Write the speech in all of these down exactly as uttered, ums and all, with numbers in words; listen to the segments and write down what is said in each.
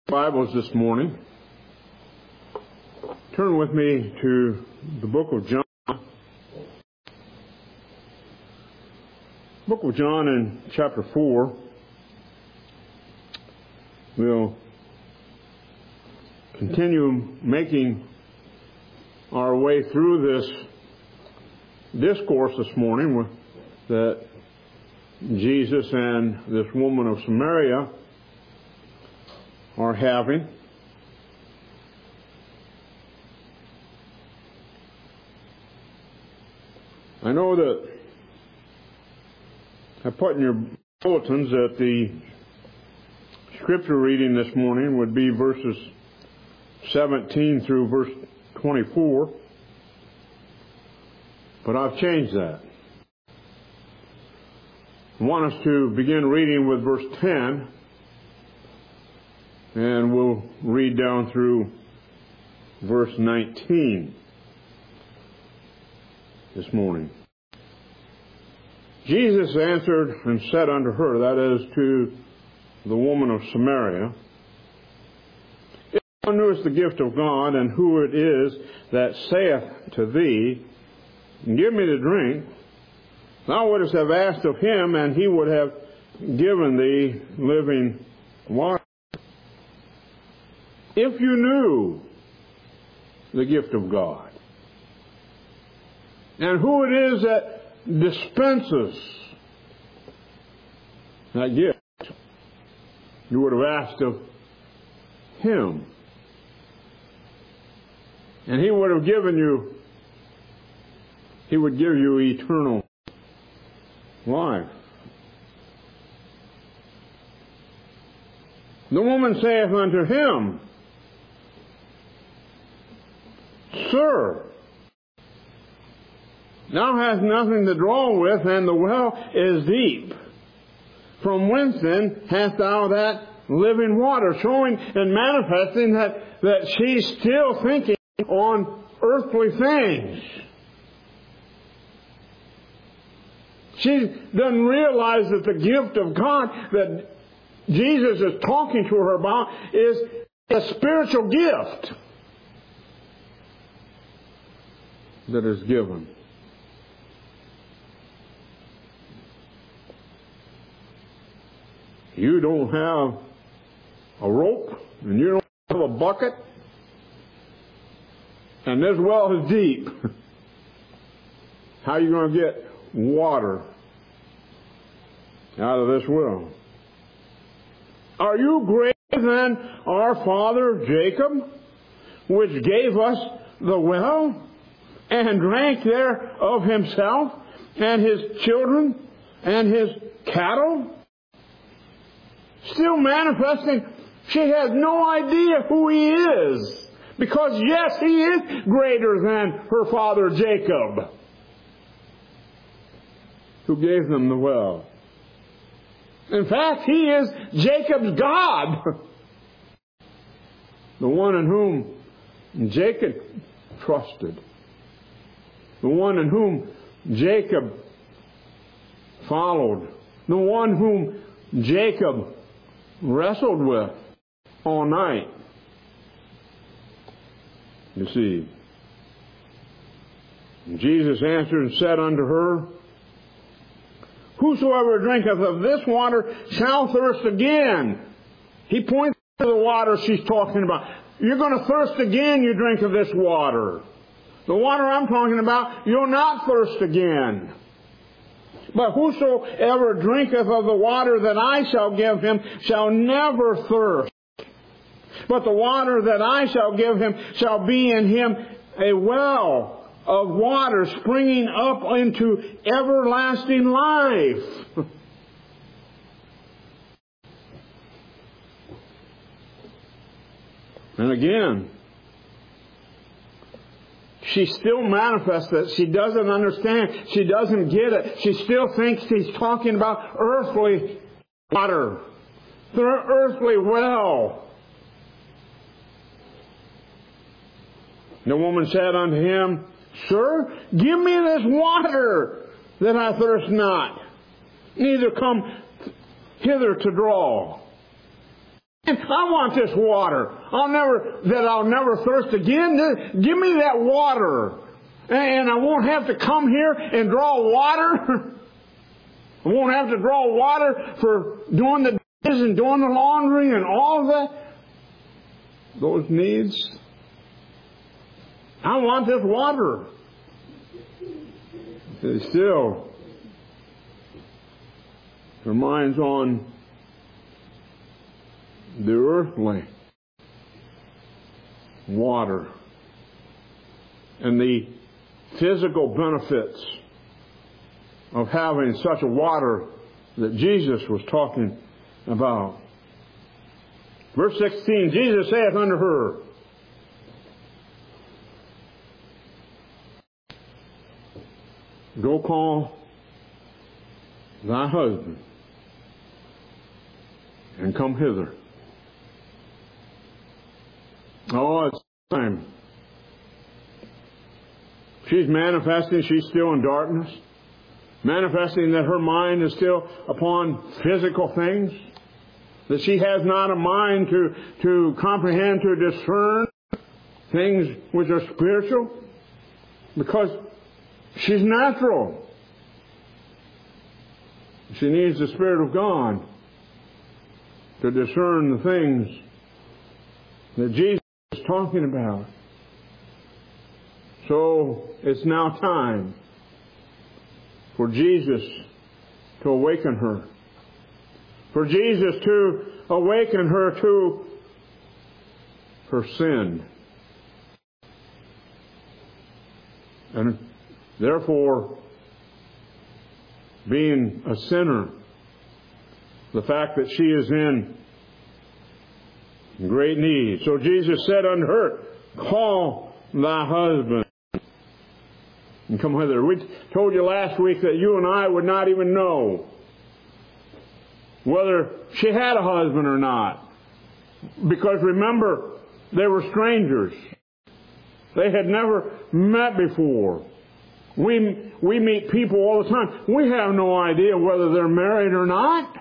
Bibles this morning. Turn with me to the book of John. Book of John in chapter four. We'll continue making our way through this discourse this morning that Jesus and this woman of Samaria are having. I know that I put in your bulletins that the scripture reading this morning would be verses seventeen through verse twenty-four, but I've changed that. I want us to begin reading with verse ten, and we'll read down through verse nineteen this morning. Jesus answered and said unto her, that is, to the woman of Samaria, if thou knewest the gift of God, and who it is that saith to thee, give me to drink, thou wouldst have asked of him, and he would have given thee living water. If you knew the gift of God, and who it is that dispenses that gift, you would have asked of him, and he would have given you, he would give you eternal life. The woman saith unto him, Sir, thou hast nothing to draw with, and the well is deep. From whence then hast thou that living water? Showing and manifesting that, that she's still thinking on earthly things. She doesn't realize that the gift of God that Jesus is talking to her about is a spiritual gift that is given. You don't have a rope, and you don't have a bucket, and this well is deep. How are you going to get water out of this well? Are you greater than our father Jacob, which gave us the well, and drank there of himself, and his children, and his cattle? Still manifesting, she has no idea who he is. Because yes, he is greater than her father Jacob, who gave them the well. In fact, he is Jacob's God. The one in whom Jacob trusted. The one in whom Jacob followed. The one whom Jacob wrestled with all night. You see, Jesus answered and said unto her, Whosoever drinketh of this water shall thirst again. He points to the water she's talking about. You're going to thirst again, you drink of this water. The water I'm talking about, you'll not thirst again. But whosoever drinketh of the water that I shall give him shall never thirst. But the water that I shall give him shall be in him a well of water springing up into everlasting life. And again, she still manifests that she doesn't understand. She doesn't get it. She still thinks he's talking about earthly water, the earthly well. The woman said unto him, Sir, give me this water that I thirst not, neither come hither to draw. I want this water. I'll never, that I'll never thirst again. Give me that water. And I won't have to come here and draw water. I won't have to draw water for doing the dishes and doing the laundry and all of that. Those needs. I want this water. Still, her mind's on the earthly water and the physical benefits of having such a water that Jesus was talking about. Verse sixteen, Jesus saith unto her, Go call thy husband and come hither. Oh, it's time. She's manifesting, she's still in darkness. Manifesting that her mind is still upon physical things. That she has not a mind to, to comprehend, to discern things which are spiritual. Because she's natural. She needs the Spirit of God to discern the things that Jesus is talking about. So it's now time for Jesus to awaken her. For Jesus to awaken her to her sin. And therefore, being a sinner, the fact that she is in great need. So Jesus said unto her, Call thy husband and come hither. We told you last week that you and I would not even know whether she had a husband or not. Because remember, they were strangers. They had never met before. We, we meet people all the time. We have no idea whether they're married or not.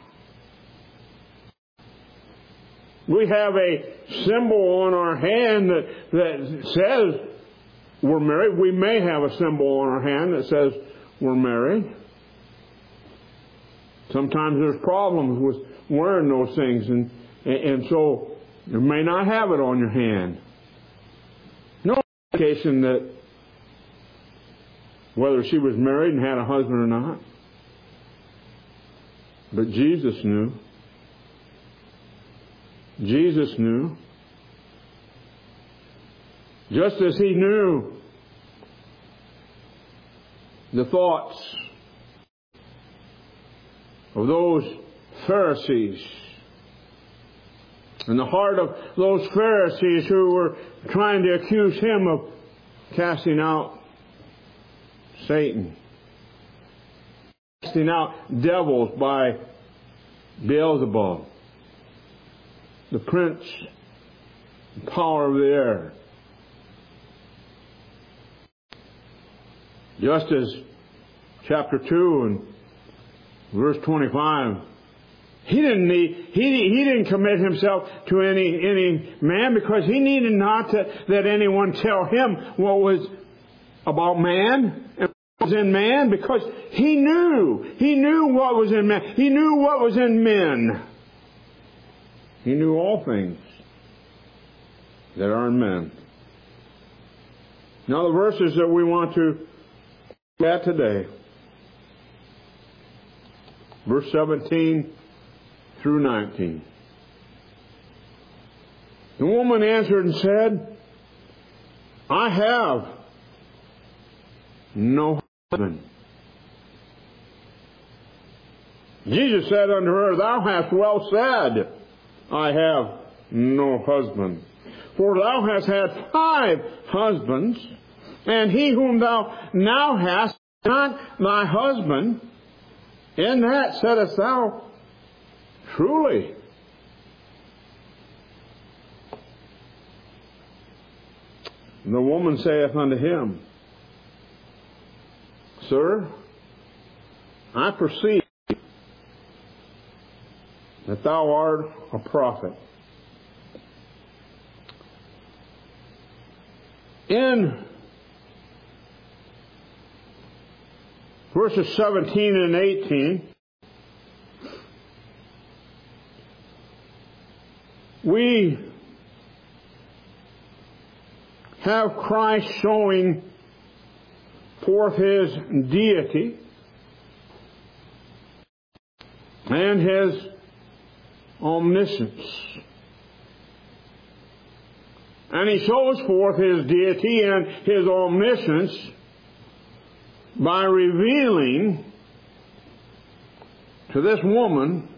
We have a symbol on our hand that, that says we're married. We may have a symbol on our hand that says we're married. Sometimes there's problems with wearing those things, and, and so you may not have it on your hand. No indication that whether she was married and had a husband or not. But Jesus knew. Jesus knew. Just as He knew the thoughts of those Pharisees, in the heart of those Pharisees who were trying to accuse Him of casting out Satan, casting out devils by Beelzebub, the prince, the power of the air. Just as chapter two and verse twenty-five, he didn't need, he, he didn't commit himself to any, any man because he needed not to, that anyone tell him what was about man and what was in man, because he knew, he knew what was in man. He knew what was in men. He knew all things that are in men. Now the verses that we want to look at today, verse seventeen through nineteen. The woman answered and said, I have no husband. Jesus said unto her, Thou hast well said, I have no husband. For thou hast had five husbands, and he whom thou now hast is not thy husband. In that saidst thou truly. The woman saith unto him, Sir, I perceive that thou art a prophet. in verses seventeen and eighteen, we have Christ showing forth His deity and His omniscience. And He shows forth His deity and His omniscience by revealing to this woman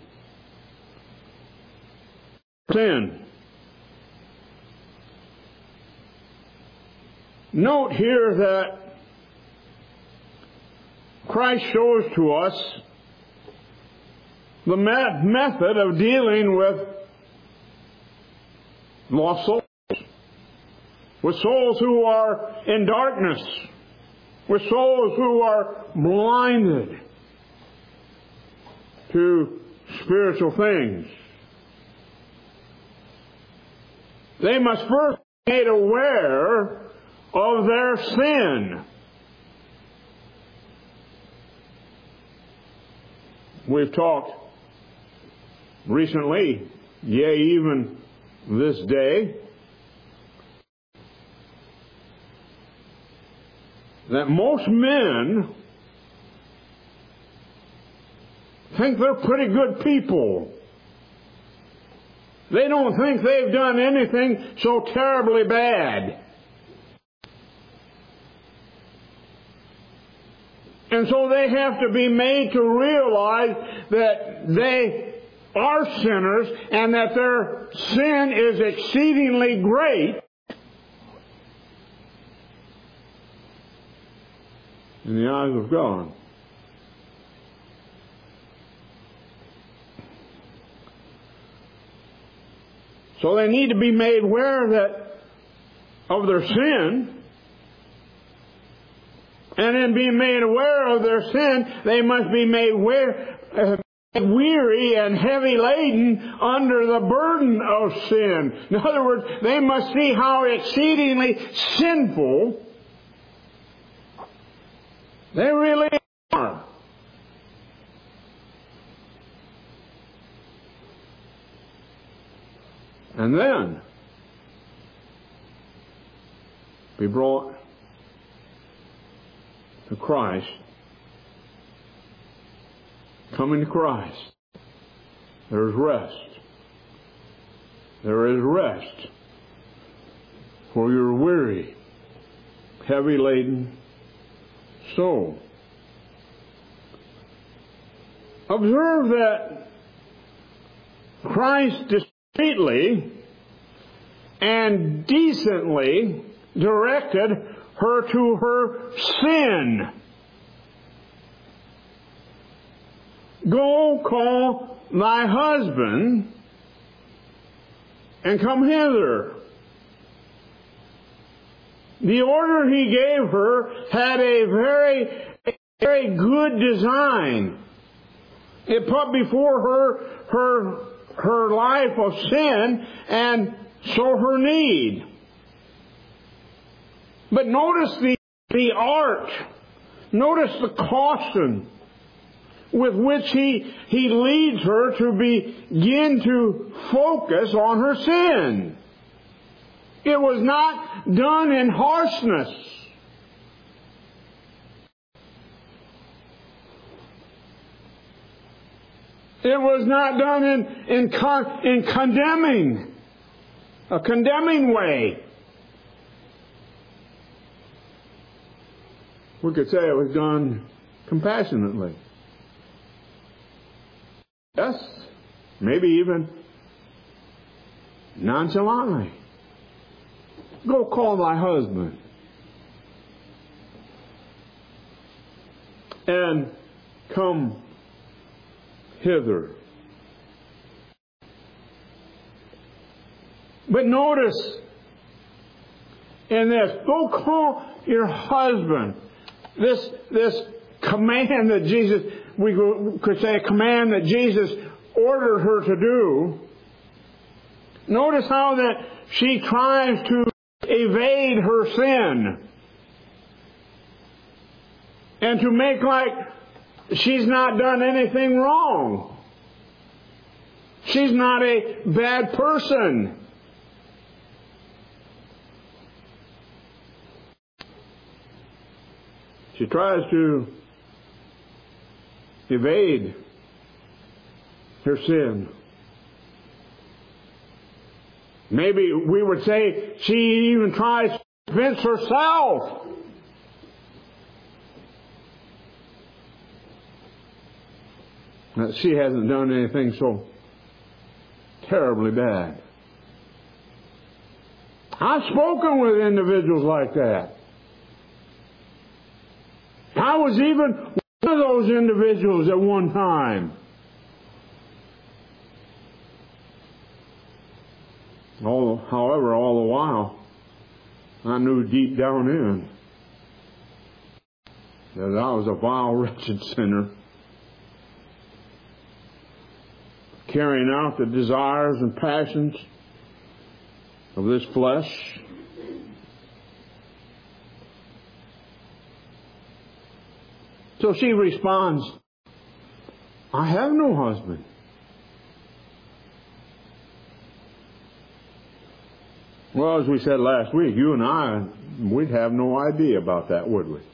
sin. Note here that Christ shows to us the method of dealing with lost souls, with souls who are in darkness, with souls who are blinded to spiritual things. They must first be made aware of their sin. We've talked recently, yea, even this day, that most men think they're pretty good people. They don't think they've done anything so terribly bad. And so they have to be made to realize that they are sinners and that their sin is exceedingly great in the eyes of God. So they need to be made aware that of their sin. And in being made aware of their sin, they must be made aware, uh, weary and heavy laden under the burden of sin. In other words, they must see how exceedingly sinful they really are. And then be brought to Christ. Coming to Christ, there is rest. There is rest for your weary, heavy laden soul. Observe that Christ discreetly and decently directed her to her sin. Go, call thy husband and come hither. The order he gave her had a very, very good design. It put before her her her life of sin and so her need. But notice the, the art. Notice the caution with which he, he leads her to begin to focus on her sin. It was not done in harshness. It was not done in, in, con, in condemning, a condemning way. We could say it was done compassionately. Yes, maybe even nonchalantly. Go call thy husband and come hither. But notice in this, go call your husband. This, this command that Jesus, we could say a command that Jesus ordered her to do. Notice how that she tries to evade her sin and to make like she's not done anything wrong. She's not a bad person. She tries to evade her sin. Maybe we would say she even tries to convince herself that she hasn't done anything so terribly bad. I've spoken with individuals like that. I was even one of those individuals at one time. All, however, all the while, I knew deep down in that I was a vile, wretched sinner, carrying out the desires and passions of this flesh. So she responds, I have no husband. Well, as we said last week, you and I, we'd have no idea about that, would we?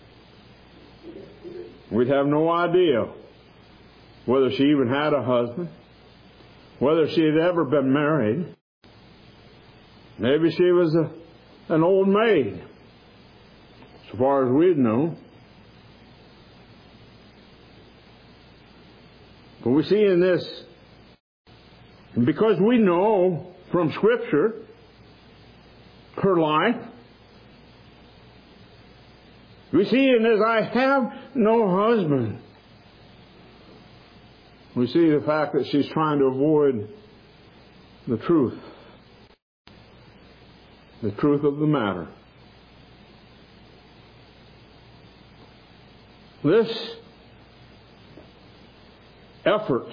We'd have no idea whether she even had a husband, whether she had ever been married. Maybe she was a, an old maid, as far as we'd know. But we see in this, because we know from Scripture her life, we see in this, I have no husband. We see the fact that she's trying to avoid the truth, the truth of the matter. This effort,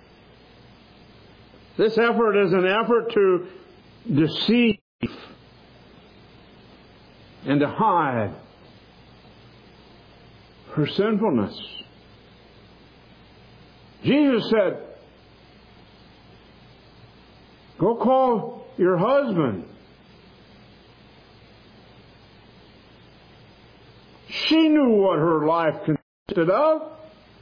this effort is an effort to deceive and to hide her sinfulness. Jesus said, go call your husband. She knew what her life consisted of.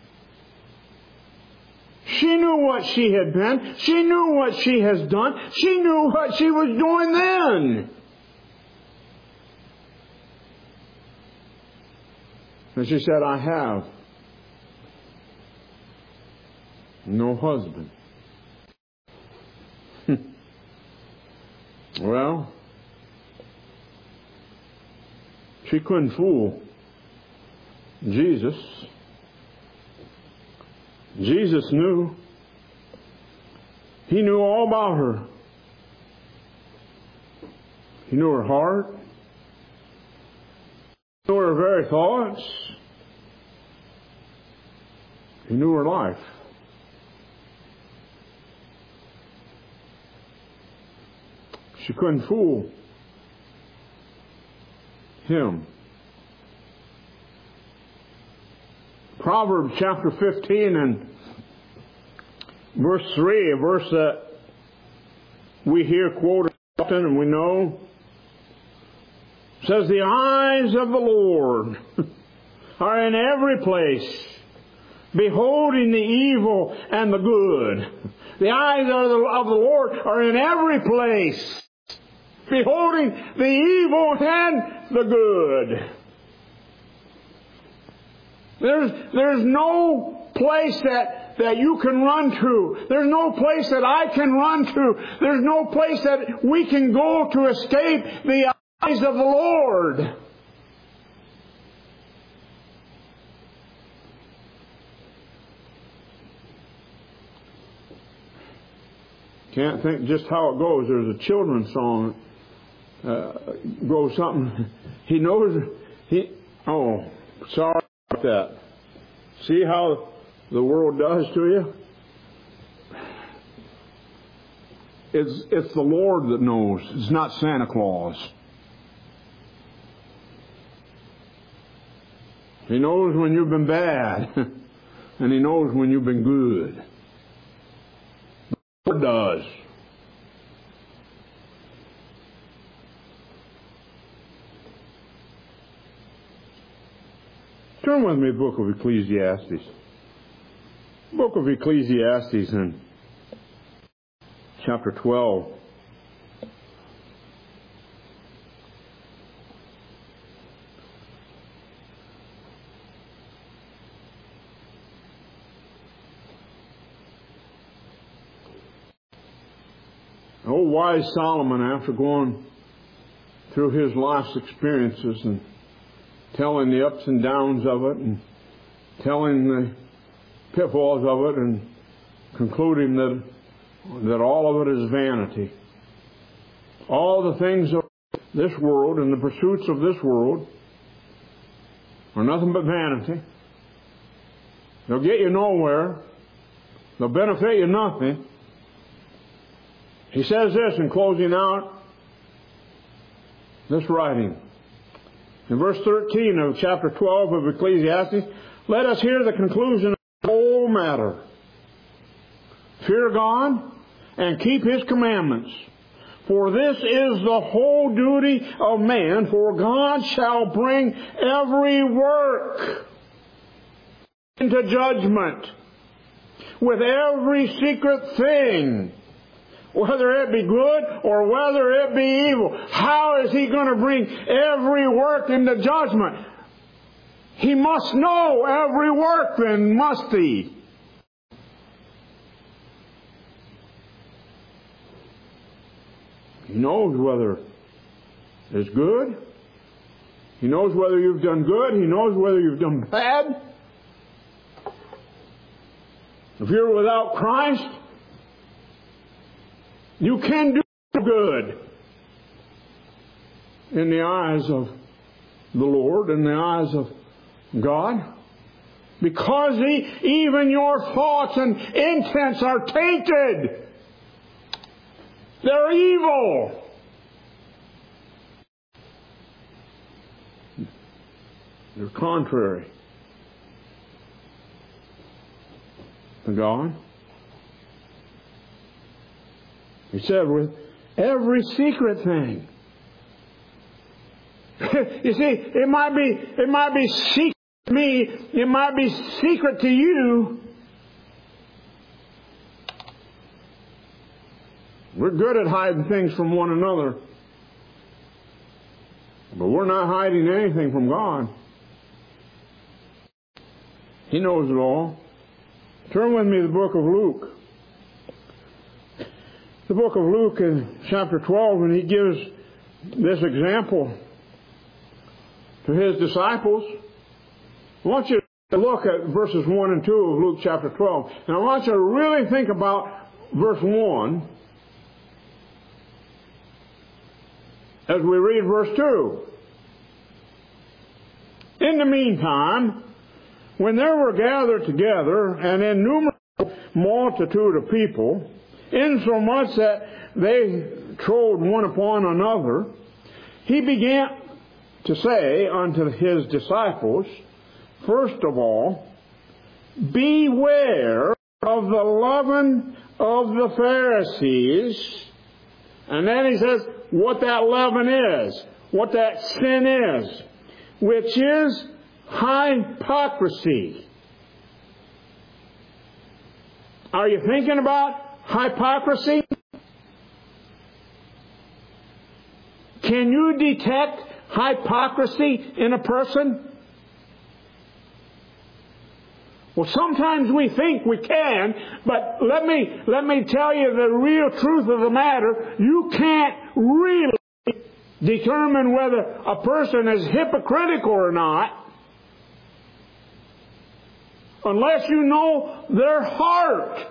She knew what she had been. She knew what she has done. She knew what she was doing then. And she said, I have no husband. Well, she couldn't fool Jesus. Jesus knew. He knew all about her. He knew her heart. He knew her very thoughts. He knew her life. She couldn't fool him. Proverbs chapter fifteen and verse three, a verse that we hear quoted often and we know, says, the eyes of the Lord are in every place, beholding the evil and the good. The eyes of the, of the Lord are in every place, beholding the evil and the good. There's, there's no place that, that you can run to. There's no place that I can run to. There's no place that we can go to escape the eyes of the Lord. Can't think just how it goes. There's a children's song. Uh, goes something. He knows. He. Oh, sorry about that. See how the world does to you? It's it's the Lord that knows. It's not Santa Claus. He knows when you've been bad. And He knows when you've been good. The Lord does. Turn with me to the book of Ecclesiastes. Book of Ecclesiastes in chapter twelve. Old wise Solomon, after going through his life's experiences and telling the ups and downs of it and telling the pitfalls of it and concluding that that all of it is vanity. All the things of this world and the pursuits of this world are nothing but vanity. They'll get you nowhere. They'll benefit you nothing. He says this in closing out this writing. In verse thirteen of chapter twelve of Ecclesiastes, let us hear the conclusion of the whole matter. Fear God and keep His commandments, for this is the whole duty of man, for God shall bring every work into judgment with every secret thing, whether it be good or whether it be evil. How is He going to bring every work into judgment? He must know every work then, must He? He knows whether it's good. He knows whether you've done good. He knows whether you've done bad. If you're without Christ, you can do good in the eyes of the Lord, in the eyes of God, because he, even your thoughts and intents are tainted. They're evil. They're contrary to God. He said with every secret thing. You see, it might be it might be secret to me, it might be secret to you. We're good at hiding things from one another. But we're not hiding anything from God. He knows it all. Turn with me to the book of Luke. The book of Luke in chapter twelve, and he gives this example to his disciples. I want you to look at verses one and two of Luke chapter twelve. And I want you to really think about verse one as we read verse two. In the meantime, when there were gathered together an innumerable multitude of people, insomuch that they trod one upon another, he began to say unto his disciples, first of all, beware of the leaven of the Pharisees. And then he says what that leaven is, what that sin is, which is hypocrisy. Are you thinking about hypocrisy? Can you detect hypocrisy in a person? Well, sometimes we think we can, but let me let me tell you the real truth of the matter. You can't really determine whether a person is hypocritical or not unless you know their heart.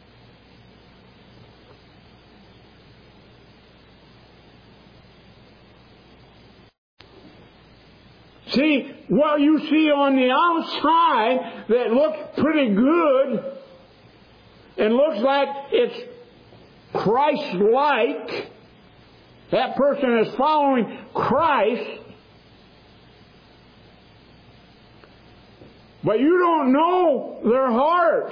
See, what you see on the outside that looks pretty good and looks like it's Christ-like, that person is following Christ, But you don't know their heart.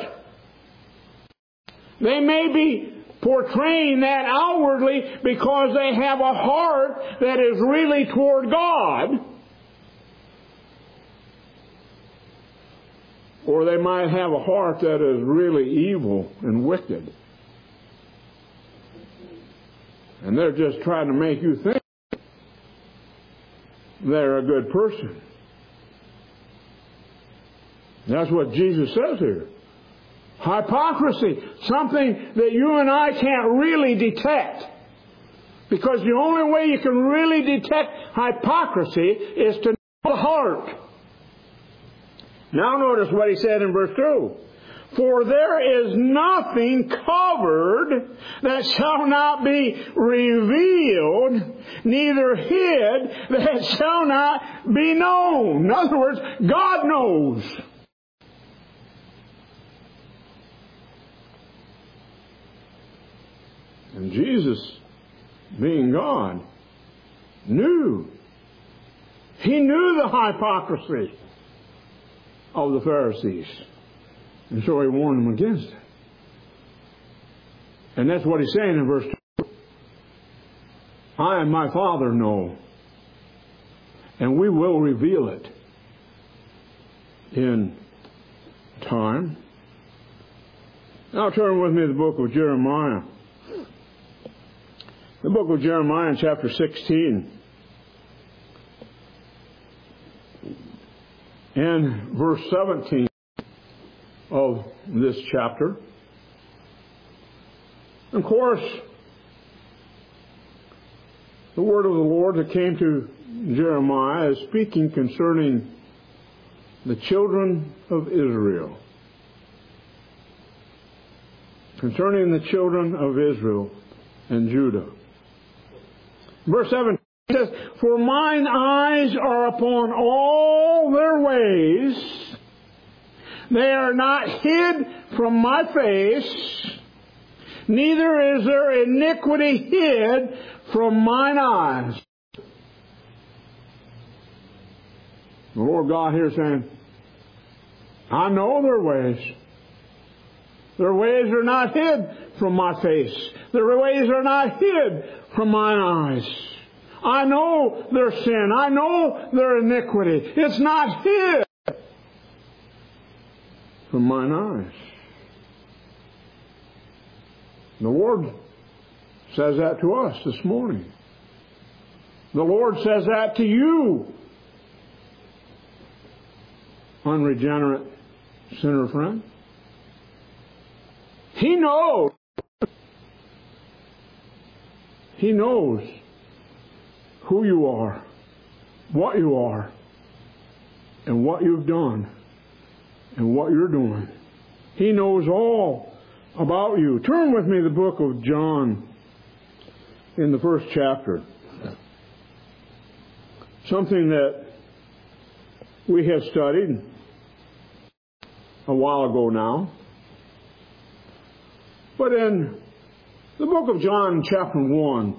They may be portraying that outwardly because they have a heart that is really toward God. Or they might have a heart that is really evil and wicked. And they're just trying to make you think they're a good person. That's what Jesus says here. Hypocrisy, something that you and I can't really detect. Because the only way you can really detect hypocrisy is to know the heart. Now notice what he said in verse two. For there is nothing covered that shall not be revealed, neither hid that shall not be known. In other words, God knows. And Jesus, being God, knew. He knew the hypocrisy of the Pharisees. And so he warned them against it. And that's what he's saying in verse two. I and my Father know, and we will reveal it in time. Now turn with me to the book of Jeremiah. The book of Jeremiah in chapter sixteen. And verse seventeen of this chapter. Of course, the word of the Lord that came to Jeremiah is speaking concerning the children of Israel. Concerning the children of Israel and Judah. Verse seven says, for mine eyes are upon all their ways. They are not hid from my face, neither is there iniquity hid from mine eyes. The Lord God here is saying, I know their ways. Their ways are not hid from my face. Their ways are not hid from mine eyes. I know their sin. I know their iniquity. It's not hid from mine eyes. The Lord says that to us this morning. The Lord says that to you, unregenerate sinner friend. He knows. He knows who you are, what you are, and what you've done, and what you're doing. He knows all about you. Turn with me to the book of John in the first chapter. Something that we have studied a while ago now. But in the book of John, chapter one,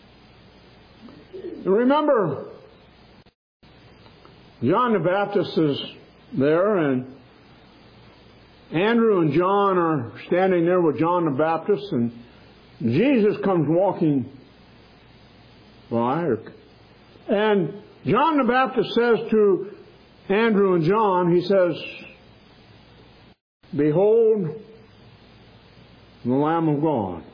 remember, John the Baptist is there, and Andrew and John are standing there with John the Baptist, and Jesus comes walking by. And John the Baptist says to Andrew and John, he says, behold, the Lamb of God.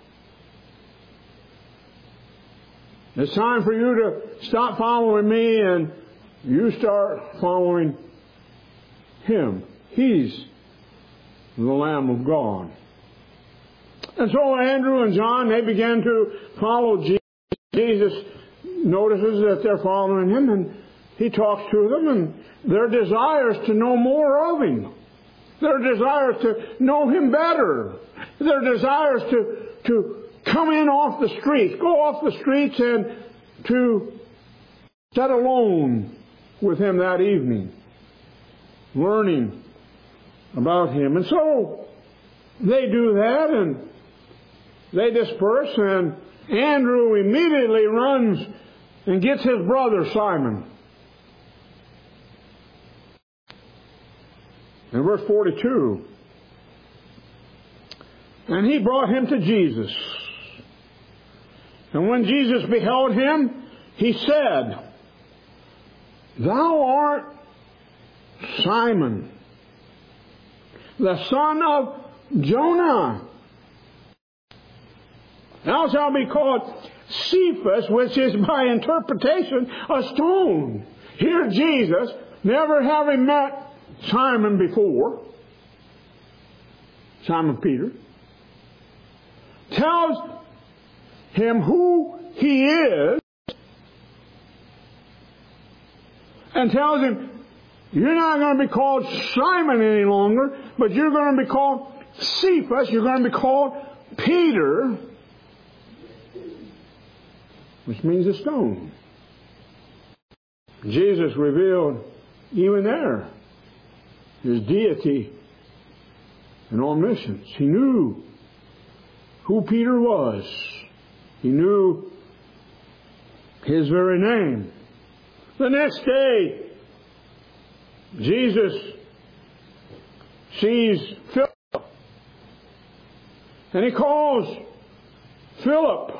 It's time for you to stop following me and you start following Him. He's the Lamb of God. And so Andrew and John, they began to follow Jesus. Jesus notices that they're following Him, and He talks to them, and their desire is to know more of Him. Their desire is to know Him better. Their desire is to, to come in off the streets, go off the streets and to sit alone with Him that evening, learning about Him. And so they do that, and they disperse, and Andrew immediately runs and gets his brother Simon. In verse forty-two, and he brought him to Jesus. And when Jesus beheld him, he said, Thou art Simon, the son of Jonah. Thou shalt be called Cephas, which is by interpretation a stone. Here Jesus, never having met Simon before, Simon Peter, tells him who he is and tells him, you're not going to be called Simon any longer, but you're going to be called Cephas. You're going to be called Peter, which means a stone. Jesus revealed even there His deity and omniscience. He knew who Peter was. He knew his very name. The next day, Jesus sees Philip, and he calls Philip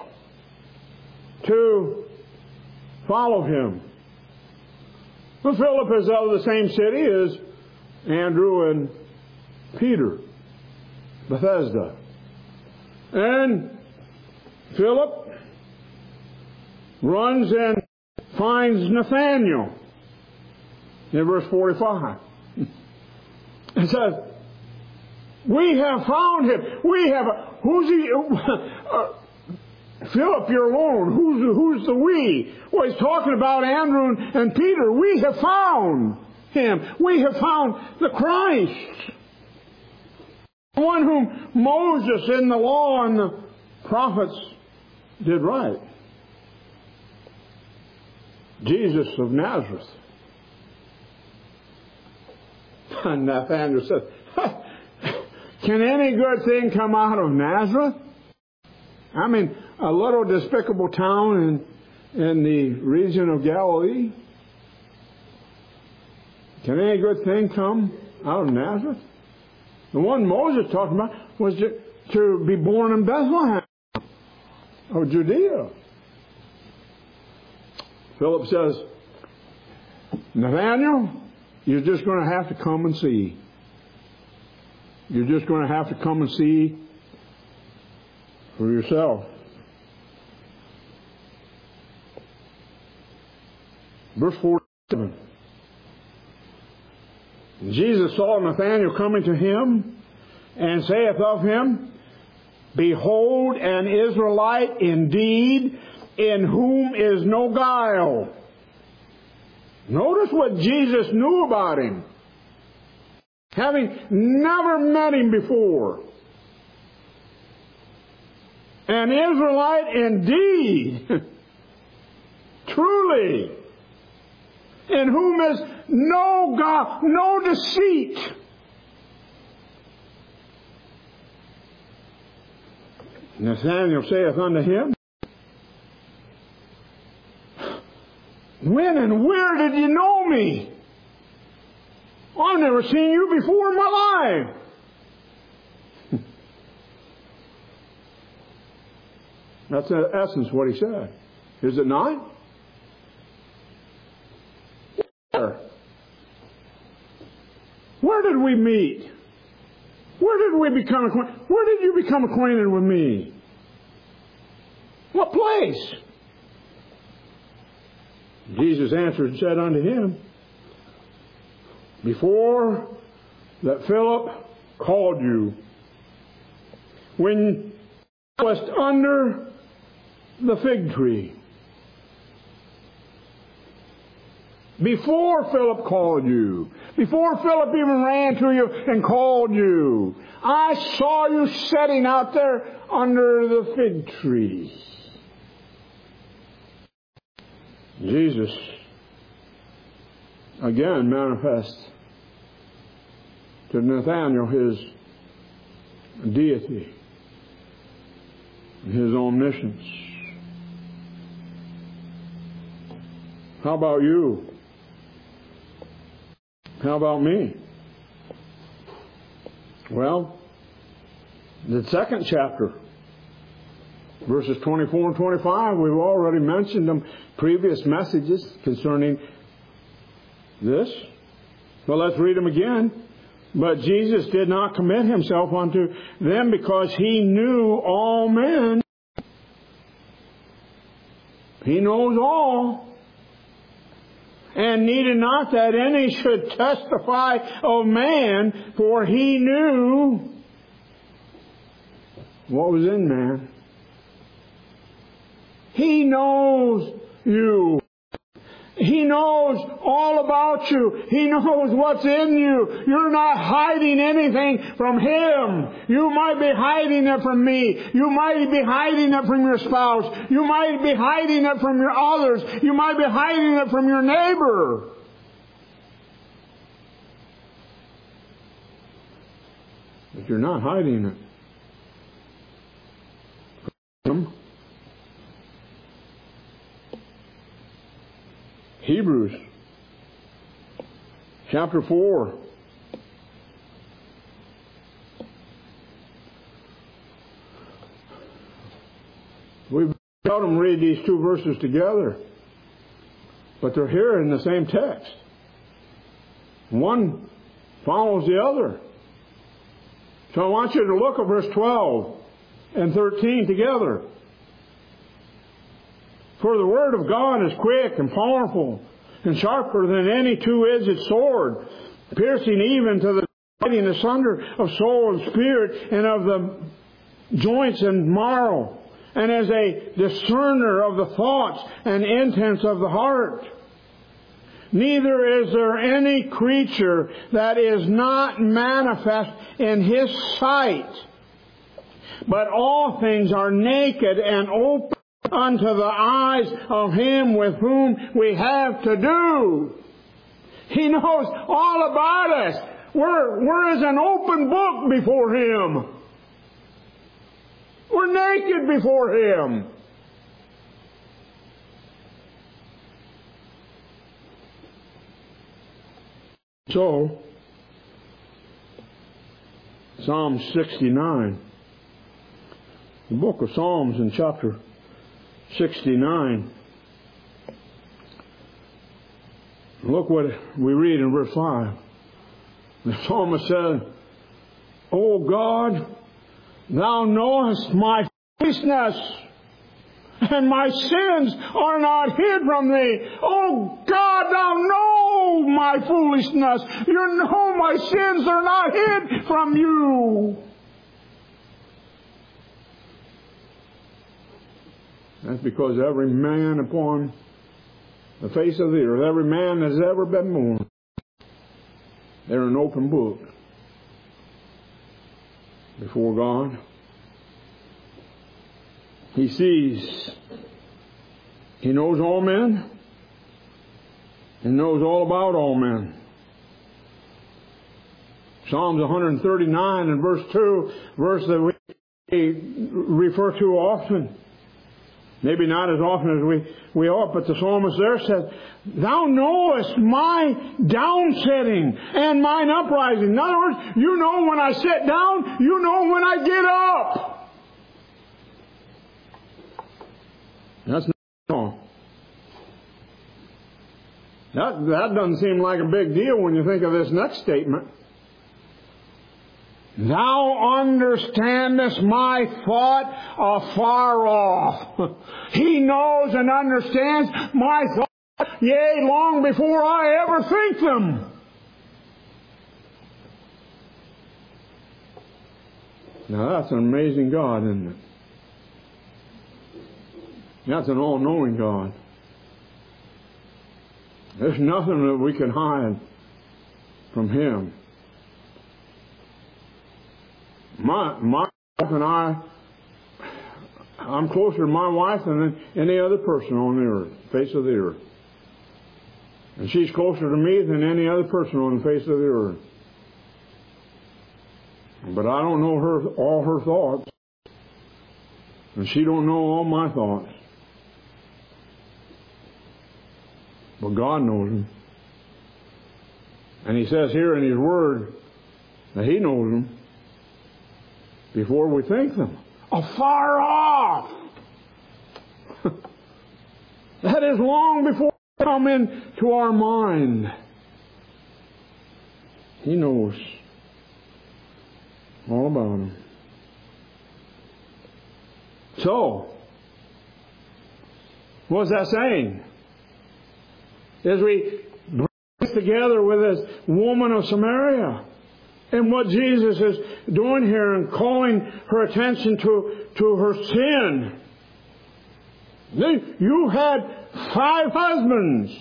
to follow him. Well, Philip is of the same city as Andrew and Peter, Bethesda. And Philip runs and finds Nathanael in verse forty-five. It says, we have found him. We have, who's he? Uh, Philip, you're alone. Who's, who's the we? Well, he's talking about Andrew and, and Peter. We have found him. We have found the Christ. The one whom Moses in the law and the prophets did right. Jesus of Nazareth. And Nathanael said, can any good thing come out of Nazareth? I mean, a little despicable town in, in the region of Galilee. Can any good thing come out of Nazareth? The one Moses talked about was to, to be born in Bethlehem of Judea. Philip says, Nathanael, you're just going to have to come and see. You're just going to have to come and see for yourself. Verse forty-seven. Jesus saw Nathanael coming to him, and saith of him, Behold, an Israelite indeed, in whom is no guile. Notice what Jesus knew about him, having never met him before. An Israelite indeed, truly, in whom is no God, no deceit. Nathanael saith unto him, When and where did you know me? I've never seen you before in my life. That's in essence what he said. Is it not? Where? Where did we meet? Where did we become acquainted? Where did you become acquainted with me? What place? Jesus answered and said unto him, Before that Philip called you, when you wast under the fig tree. Before Philip called you, before Philip even ran to you and called you, I saw you sitting out there under the fig tree. Jesus again manifests to Nathanael his deity, his omniscience. How about you? How about me? Well, the second chapter, verses twenty-four and twenty-five, we've already mentioned them, previous messages concerning this. Well, let's read them again. But Jesus did not commit himself unto them because he knew all men. He knows all. And needed not that any should testify of man, for he knew what was in man. He knows you. He knows all about you. He knows what's in you. You're not hiding anything from Him. You might be hiding it from me. You might be hiding it from your spouse. You might be hiding it from your others. You might be hiding it from your neighbor. But you're not hiding it from Him. Hebrews chapter four. We've seldom read these two verses together, but they're here in the same text. One follows the other. So I want you to look at verse twelve and thirteen together. For the Word of God is quick and powerful and sharper than any two-edged sword, piercing even to the dividing asunder of soul and spirit and of the joints and marrow, and as a discerner of the thoughts and intents of the heart. Neither is there any creature that is not manifest in His sight, but all things are naked and open unto the eyes of Him with whom we have to do. He knows all about us. We're, we're as an open book before Him. We're naked before Him. So, Psalm sixty-nine. The book of Psalms in chapter sixty-nine. Look what we read in verse five. The psalmist said, O God, Thou knowest my foolishness, and my sins are not hid from Thee. O God, Thou know my foolishness. You know my sins are not hid from You. That's because every man upon the face of the earth, every man that's ever been born, they're an open book before God. He sees, He knows all men, and knows all about all men. Psalms one thirty-nine and verse two, verse that we refer to often. Maybe not as often as we, we ought, but the psalmist there said, Thou knowest my downsetting and mine uprising. In other words, You know when I sit down, You know when I get up. That's not all. That, that doesn't seem like a big deal when you think of this next statement. Thou understandest my thought afar off. He knows and understands my thoughts, yea, long before I ever think them. Now that's an amazing God, isn't it? That's an all-knowing God. There's nothing that we can hide from Him. My my wife and I, I'm closer to my wife than any other person on the earth, face of the earth. And she's closer to me than any other person on the face of the earth. But I don't know her all her thoughts, and she don't know all my thoughts. But God knows them. And He says here in His Word that He knows them. before we think them. Afar off. That is long before they come into our mind. He knows all about them. So, what's that saying? As we bring this together with this woman of Samaria, and what Jesus is doing here and calling her attention to, to her sin. You had five husbands.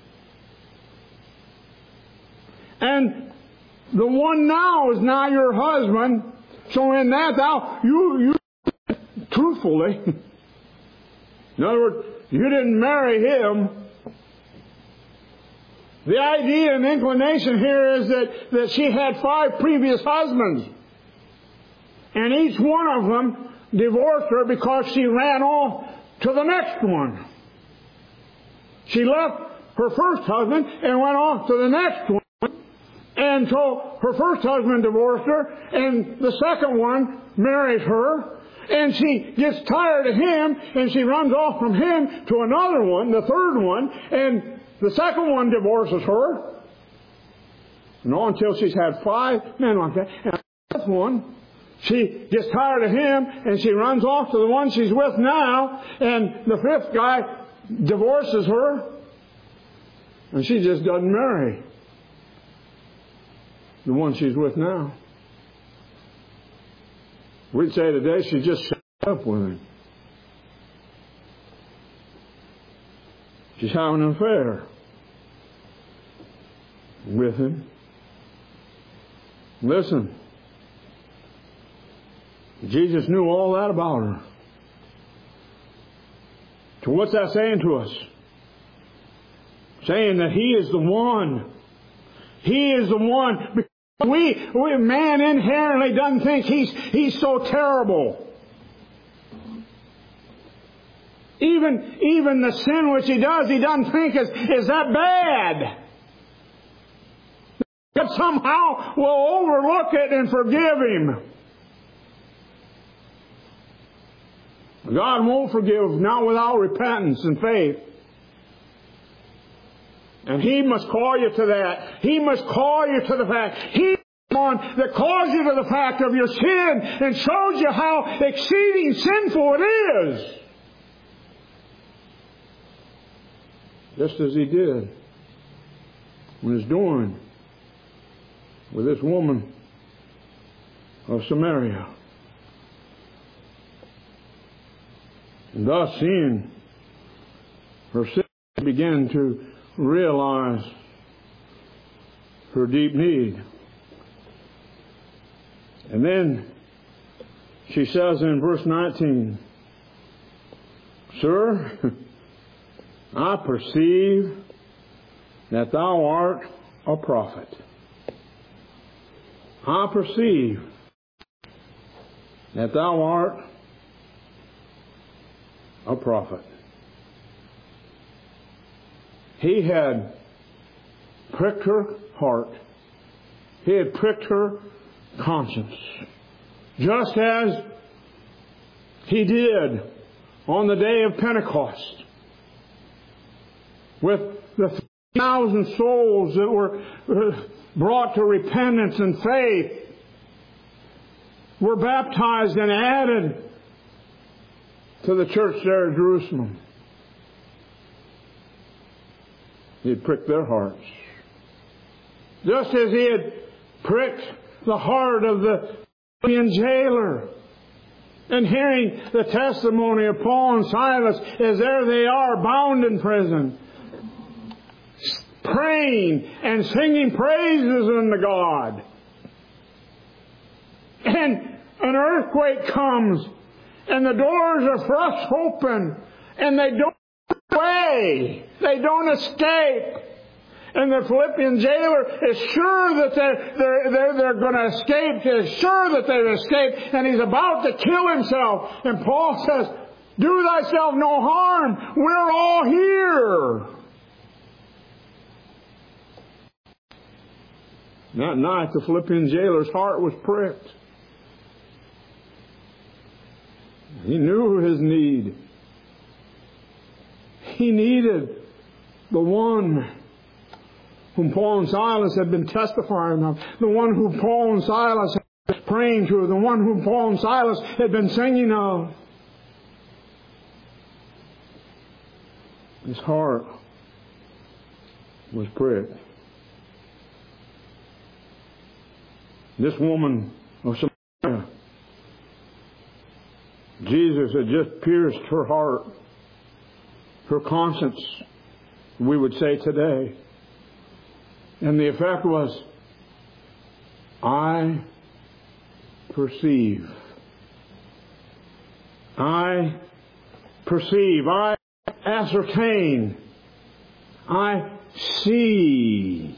And the one now is not your husband. So in that thou, you, you, truthfully, in other words, you didn't marry him. The idea and inclination here is that, that she had five previous husbands. And each one of them divorced her because she ran off to the next one. She left her first husband and went off to the next one. And so her first husband divorced her, and the second one married her. And she gets tired of him, and she runs off from him to another one, the third one, and the second one divorces her. No, until she's had five men like that. And the fifth one, she gets tired of him, and she runs off to the one she's with now, and the fifth guy divorces her, and she just doesn't marry the one she's with now. We'd say today she just shut up with him. She's having an affair with him. Listen, Jesus knew all that about her. So what's that saying to us? Saying that He is the one. He is the one. We, we man inherently doesn't think he's he's so terrible. Even even the sin which he does, he doesn't think is is that bad. But somehow we'll overlook it and forgive him. God won't forgive, not without repentance and faith. And He must call you to that. He must call you to the fact. He's the one that calls you to the fact of your sin and shows you how exceeding sinful it is. Just as He did when He's doing with this woman of Samaria. And thus, seeing her sin, began to realize her deep need. And then she says in verse nineteen, Sir, I perceive that thou art a prophet. I perceive that thou art a prophet. He had pricked her heart. He had pricked her conscience. Just as He did on the day of Pentecost with the three thousand souls that were brought to repentance and faith, were baptized and added to the church there in Jerusalem. He had pricked their hearts. Just as He had pricked the heart of the Philippian jailer. And hearing the testimony of Paul and Silas as there they are, bound in prison, praying and singing praises unto God. And an earthquake comes, and the doors are thrust open, and they don't away. They don't escape. And the Philippian jailer is sure that they're, they're, they're, they're going to escape. He's sure that they've escaped. And he's about to kill himself. And Paul says, do thyself no harm. We're all here. That night, the Philippian jailer's heart was pricked. He knew his need. He needed the one whom Paul and Silas had been testifying of, the one whom Paul and Silas had been praying to, the one whom Paul and Silas had been singing of. His heart was pricked. This woman of Samaria, Jesus had just pierced her heart, her conscience, we would say today. And the effect was, I perceive. I perceive. I ascertain. I see.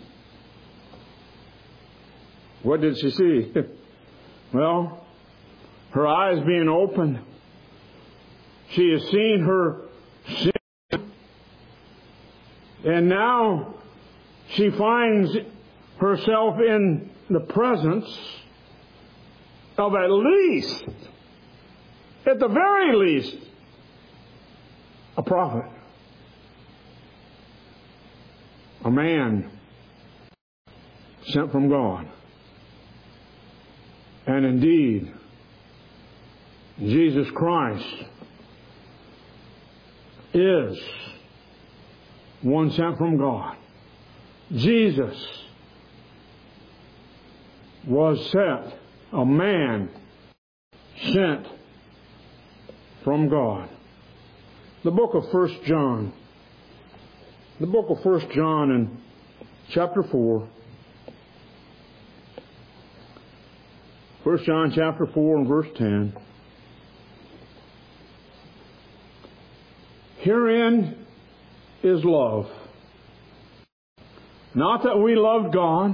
What did she see? Well, her eyes being opened, she has seen her sin. And now she finds herself in the presence of at least, at the very least, a prophet. A man sent from God. And indeed, Jesus Christ is one sent from God. Jesus was sent, a man sent from God. The book of First John. The book of First John in chapter four. First John chapter four and verse ten. Herein is love. Not that we loved God,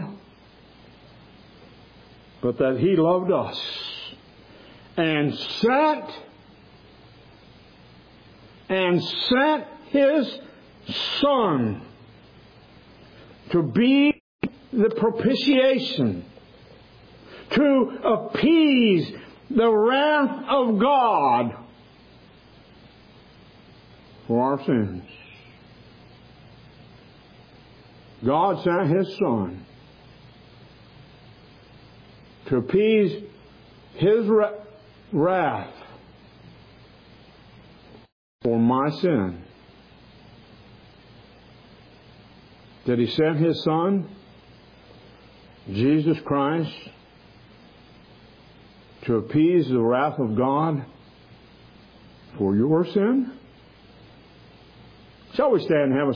but that He loved us and sent and sent His Son to be the propitiation, to appease the wrath of God for our sins. God sent His Son to appease His wrath for my sin. Did He send His Son, Jesus Christ, to appease the wrath of God for your sin? Shall we stand and have a